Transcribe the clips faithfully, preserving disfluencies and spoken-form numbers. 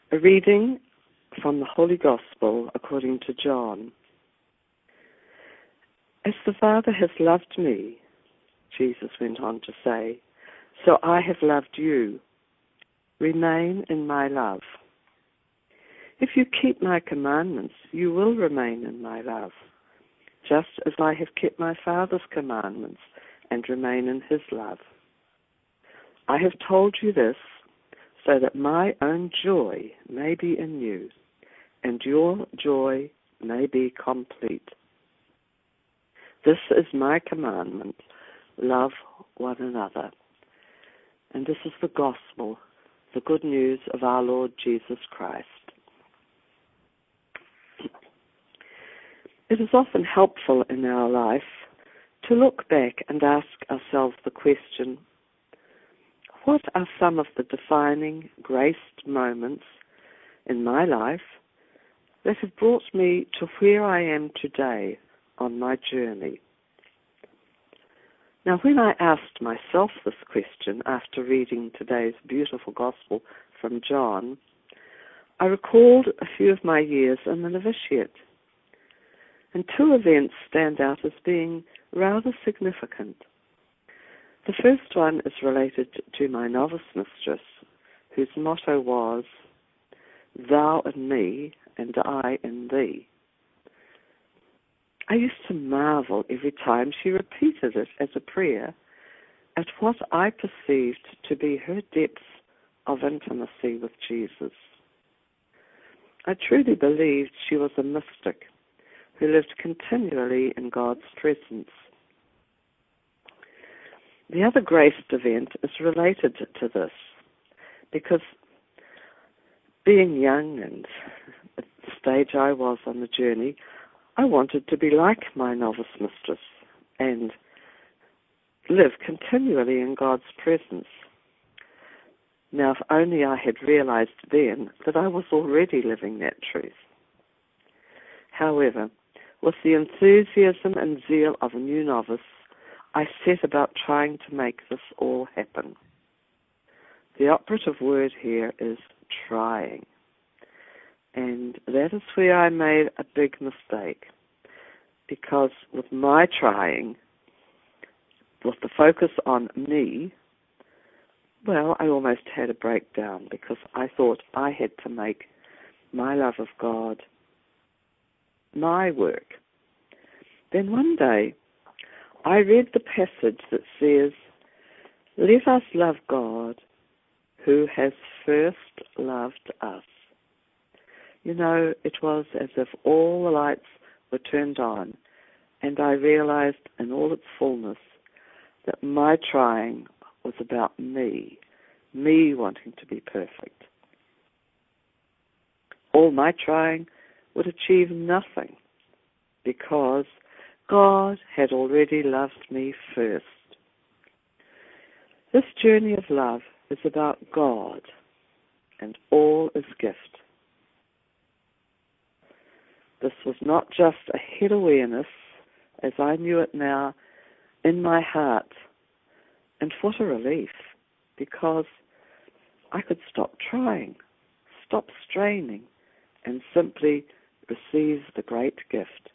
A reading from the Holy Gospel according to John. As the Father has loved me, Jesus went on to say, so I have loved you. Remain in my love. If you keep my commandments, you will remain in my love, just as I have kept my Father's commandments and remain in his love. I have told you this so that my own joy may be in you, and your joy may be complete. This is my commandment, love one another. And this is the gospel, the good news of our Lord Jesus Christ. It is often helpful in our life to look back and ask ourselves the question, what are some of the defining, graced moments in my life that have brought me to where I am today on my journey? Now, when I asked myself this question after reading today's beautiful gospel from John, I recalled a few of my years in the novitiate. And two events stand out as being rather significant. The first one is related to my novice mistress, whose motto was, thou in me and I in thee. I used to marvel every time she repeated it as a prayer at what I perceived to be her depth of intimacy with Jesus. I truly believed she was a mystic who lived continually in God's presence. The other graced event is related to this, because being young and at the stage I was on the journey, I wanted to be like my novice mistress and live continually in God's presence. Now, if only I had realized then that I was already living that truth. However, with the enthusiasm and zeal of a new novice, I set about trying to make this all happen. The operative word here is trying. And that is where I made a big mistake. Because with my trying, with the focus on me, well, I almost had a breakdown because I thought I had to make my love of God my work. Then one day, I read the passage that says, let us love God who has first loved us. You know, it was as if all the lights were turned on, and I realized in all its fullness that my trying was about me, me wanting to be perfect. All my trying would achieve nothing because God had already loved me first. This journey of love is about God, and all is gift. This was not just a head awareness, as I knew it now, in my heart. And what a relief, because I could stop trying, stop straining, and simply receive the great gift.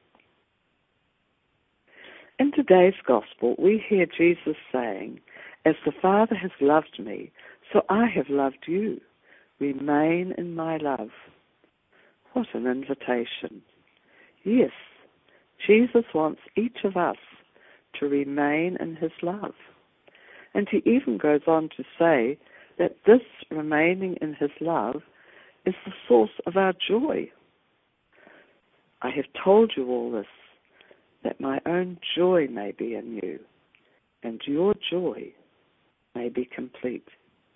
In today's gospel, we hear Jesus saying, as the Father has loved me, so I have loved you. Remain in my love. What an invitation. Yes, Jesus wants each of us to remain in his love. And he even goes on to say that this remaining in his love is the source of our joy. I have told you all this, that my own joy may be in you, and your joy may be complete.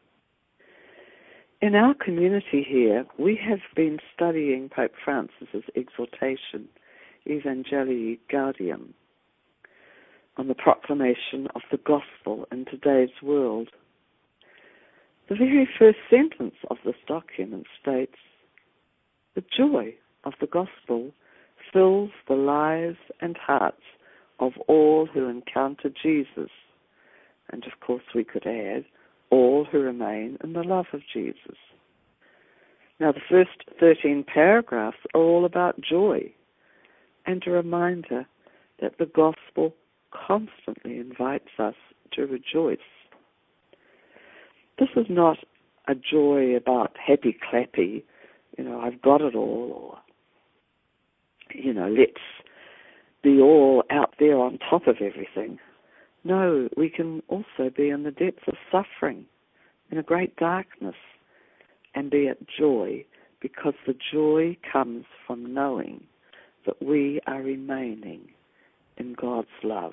In our community here, we have been studying Pope Francis's exhortation, Evangelii Gaudium, on the proclamation of the gospel in today's world. The very first sentence of this document states, the joy of the gospel fills the lives and hearts of all who encounter Jesus. And of course we could add, all who remain in the love of Jesus. Now, the first thirteen paragraphs are all about joy and a reminder that the gospel constantly invites us to rejoice. This is not a joy about happy-clappy, you know, I've got it all, or, you know, let's be all out there on top of everything. No, we can also be in the depths of suffering, in a great darkness, and be at joy, because the joy comes from knowing that we are remaining in God's love.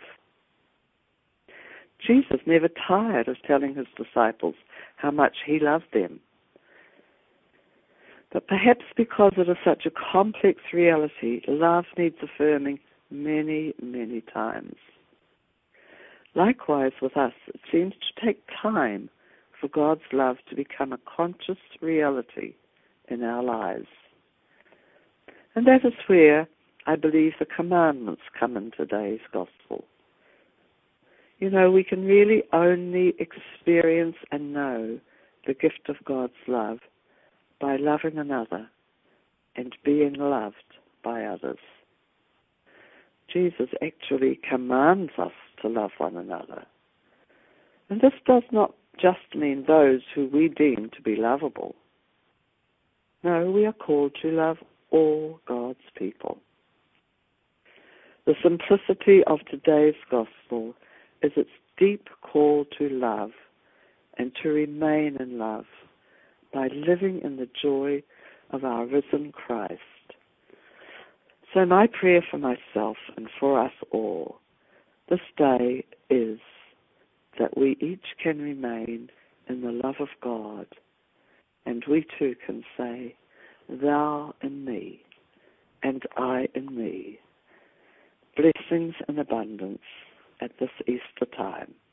Jesus never tired of telling his disciples how much he loved them. But perhaps because it is such a complex reality, love needs affirming many, many times. Likewise with us, it seems to take time for God's love to become a conscious reality in our lives. And that is where I believe the commandments come in today's gospel. You know, we can really only experience and know the gift of God's love by loving another and being loved by others. Jesus actually commands us to love one another. And this does not just mean those who we deem to be lovable. No, we are called to love all God's people. The simplicity of today's gospel is its deep call to love and to remain in love by living in the joy of our risen Christ. So my prayer for myself and for us all this day is that we each can remain in the love of God, and we too can say, Thou in me, and I in thee. Blessings in abundance at this Easter time.